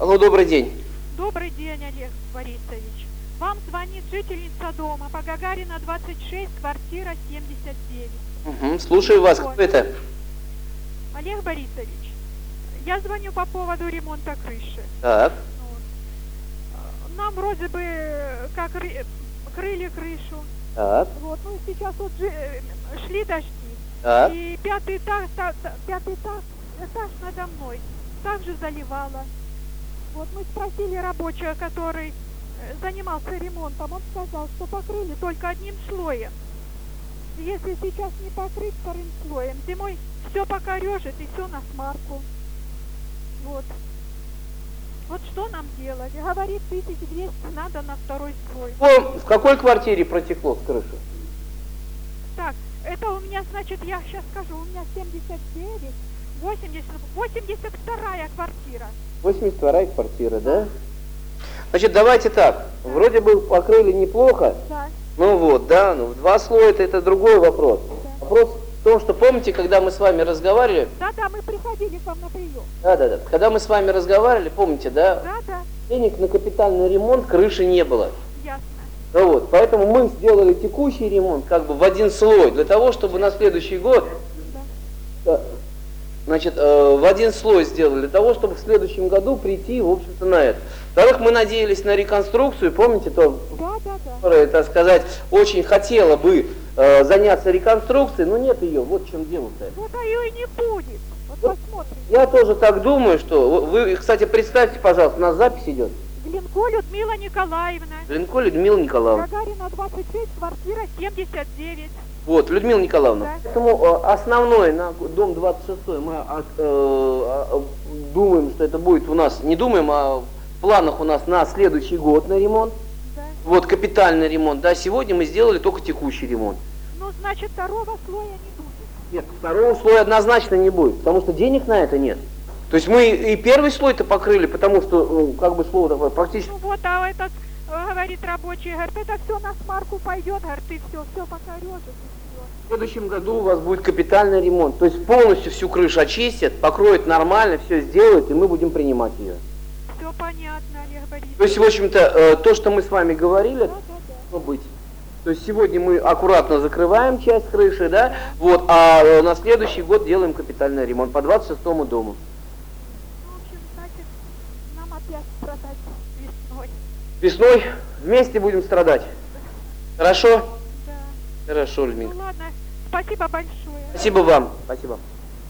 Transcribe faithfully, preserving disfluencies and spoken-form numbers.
Алло, добрый день. Добрый день, Олег Борисович. Вам звонит жительница дома по Гагарина двадцать шесть, квартира семьдесят девять. Угу, слушаю вас. Вот. Кто это? Олег Борисович, я звоню по поводу ремонта крыши. Так. Вот. Нам вроде бы как ры- крыли крышу. Так. Вот, ну сейчас вот жи- шли дожди. Так. И пятый этаж, та- та- пятый этаж, этаж надо мной также заливало. Вот мы спросили рабочего, который э, занимался ремонтом, он сказал, что покрыли только одним слоем. Если сейчас не покрыть вторым слоем, зимой все покорежит и все на смарку. Вот. Вот что нам делать? Говорит, тысяча двести надо на второй слой. О, в какой квартире протекло с крыши? Так, это у меня, значит, я сейчас скажу, у меня семьдесят девять, восемьдесят, восемьдесят вторая квартира. восемьдесят вторая квартира, да? Значит, давайте так. Вроде бы покрыли неплохо. Да. Ну вот, да, ну два слоя это, это другой вопрос. Да. Вопрос в том, что помните, когда мы с вами разговаривали? Да-да, мы приходили к вам на прием. Да, да, да. Когда мы с вами разговаривали, помните, да? Да-да, Денег на капитальный ремонт крыши не было. ясно. Ну вот, поэтому мы сделали текущий ремонт как бы в один слой, для того, чтобы на следующий год, Да. э, значит, э, в один слой сделали, для того, чтобы в следующем году прийти, в общем-то, на это. Во-вторых, мы надеялись на реконструкцию, помните, то, Да-да-да. которая, так сказать, очень хотела бы э, заняться реконструкцией, но нет ее, вот в чем дело-то. Вот а ее и не будет. Вот Вот. посмотрим. Я тоже так думаю, что, вы, кстати, представьте, пожалуйста, у нас запись идет. Глинко Людмила Николаевна. Глинко Людмила Николаевна. Гагарина двадцать шесть, квартира семьдесят девять. Вот, Людмила Николаевна. Да. Поэтому э, основной на дом двадцать шесть мы от, э, э, думаем, что это будет у нас, не думаем, а в планах у нас на следующий год на ремонт. Да. Вот капитальный ремонт. Да, сегодня мы сделали только текущий ремонт. Ну, значит, второго слоя не будет. Нет, второго слоя однозначно не будет, потому что денег на это нет. То есть мы и первый слой-то покрыли, потому что, ну, как бы слово такое, практически... Ну вот, а этот, э, говорит рабочий, говорит, это все на смарку пойдет, говорит, и все, все покорежит, и В следующем году у вас будет капитальный ремонт. То есть полностью всю крышу очистят, покроют нормально, все сделают, и мы будем принимать ее. все. Все понятно, Олег Борисович. То есть, в общем-то, э, то, что мы с вами говорили, Да, да, да. должно быть. То есть сегодня мы аккуратно закрываем часть крыши, да, вот, а э, на следующий год делаем капитальный ремонт по двадцать шестому дому. Ну, в общем, значит, нам опять страдать весной. Весной вместе будем страдать. Хорошо? Да. Хорошо, Ну Людмила. ладно, спасибо большое. Спасибо вам. Спасибо.